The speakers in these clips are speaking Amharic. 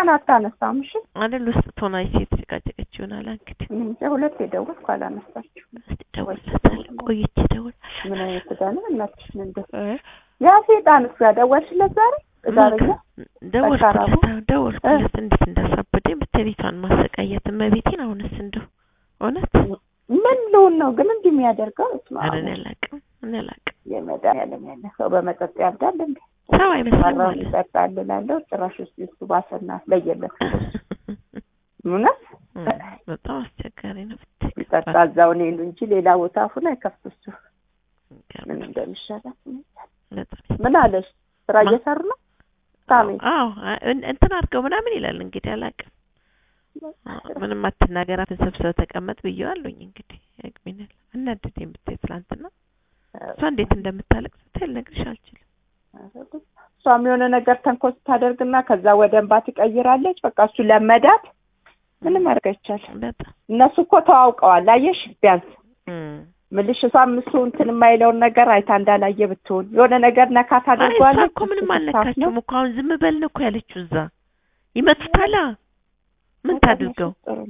ስልኳን አታነሳም እሺ አይደል ውስጥ ሆና ሴት ሲቃጨቀች ይሆናል እንግዲህ ሁለት የደወልኩ አላነሳችም ቆይቼ ደውል ምን አይነት ጋር እናትሽ ምን ያ ሴጣን እሷ ደወልሽለት ዛሬ ደወልኩለት እንዴት እንዳሳበደኝ በቴሌፎን ማሰቃየት መቤቴን አሁንስ እንደው እውነት ምን ነው ግን እንዲህ የሚያደርገው እኔ አላውቅም የመዳን ያለ ሰው በመጠጥ ያብዳል እንዴ ሰው አይመስልም ማለት ይጠጣል እላለሁ ጭራሽ እሱ ባሰና ለየለት ምንስ በጣም አስቸጋሪ ነው ይጠጣል እዛው ነው እንጂ ሌላ ቦታ አፉን አይከፍትሱ ምን እንደሚሻላት ምን አለሽ ስራ እየሰሩ ነው ታሜ አዎ እንትን አድርገው ምናምን ይላል እንግዲህ አላውቅም ምንም አትናገራት ተሰብስበው ተቀመጥ ብየዋለሁኝ እንግዲህ ያግሚናል እናደደኝ ብታይ ትላንትና እሷ እንዴት እንደምታለቅስ ልነግርሽ አልችልም እሷም የሆነ ነገር ተንኮስ ታደርግና ከዛ ወደ እንባ ትቀይራለች በቃ እሱ ለመዳት ምንም አርገቻል እነሱ እኮ ተዋውቀዋል አየሽ ቢያንስ ምልሽ እሷም እሱ እንትን የማይለውን ነገር አይታ እንዳላየ ብትሆን የሆነ ነገር ነካ ታደርጓለች እኮ ምንም አልነካችም እኮ አሁን ዝም በል ነው እኮ ያለችው እዛ ይመቱታላ ምን ታድርገው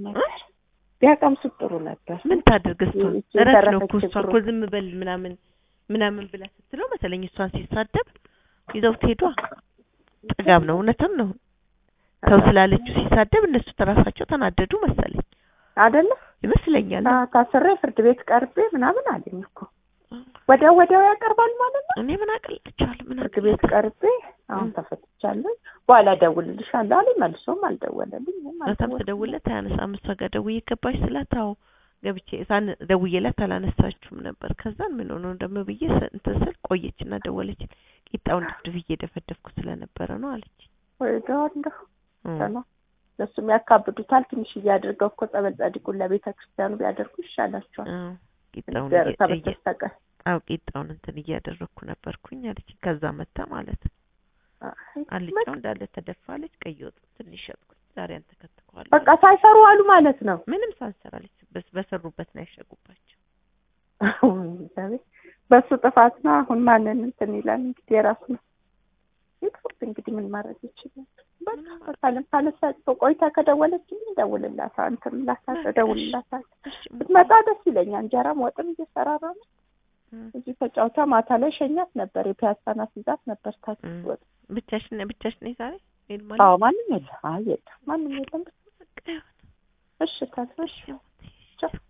ቢያቀምሱ ጥሩ ነበር ምን ታድርግ እሷ እረፍ ነው እኮ እሷ እኮ ዝም በል ምናምን ብላ ስትለው መሰለኝ እሷን ሲሳደብ ይዘው ሄዷ ጥጋብ ነው እውነትም ነው ተው ስላለችው ሲሳደብ እነሱ ተራሳቸው ተናደዱ መሰለኝ አይደለ ይመስለኛል ታሰረ ፍርድ ቤት ቀርቤ ምናምን አለኝ እኮ ወዲያው ያቀርባል ማለት ነው እኔ ምን አቀልጥቻለሁ ምን ፍርድ ቤት ቀርቤ አሁን ተፈትቻለሁ በኋላ ደውልልሻለሁ አለኝ መልሶም አልደወለልኝ ማታም ተደውለት አያነሳም እሷ ጋር ደውዬ ገባሽ ስላታው ገብቼ ሳን ደውዬላት አላነሳችሁም ነበር ከዛን ምን ሆኖ ደግሞ ብዬ እንትን ስል ቆየችና ደወለች ቂጣውን ድብድብ እየደፈደፍኩ ስለነበረ ነው አለች ወይ ጋንዳ ለሱም ያካብዱታል ትንሽ ያድርገው እኮ ጸበል ጻድቁን ለቤተ ክርስቲያኑ ቢያደርጉ ይሻላቸዋል ቂጣውን ቂጣውን እንትን እያደረኩ ነበርኩኝ አለች ከዛ መጣ ማለት አልጫው እንዳለ ተደፋለች ቀይ ወጥ ትንሽ ሸጥኩኝ ዛሬ አንተ ከተከዋል በቃ ሳይሰሩ አሉ ማለት ነው ምንም ሳንሰራለች በሰሩበት ነው ያሸጉባቸው በሱ ጥፋት ነው አሁን ማንን እንትን ይላል እንግዲህ የራሱ ነው ይጥፋት እንግዲህ ምን ማድረግ ይችላል በቃ ካለሳት ቆይታ ከደወለች እንደውልላታ አንተም ደውልላታ ብትመጣ ደስ ይለኛል እንጀራም ወጥም እየሰራራ ነው እዚህ ተጫውታ ማታ ላይ ሸኛት ነበር የፒያሳና ሲዛት ነበር ታስወጥ ብቻሽ ነኝ ዛሬ አዎ ማንንም የለም የለም ማንንም የለም እሺ ታስበሽ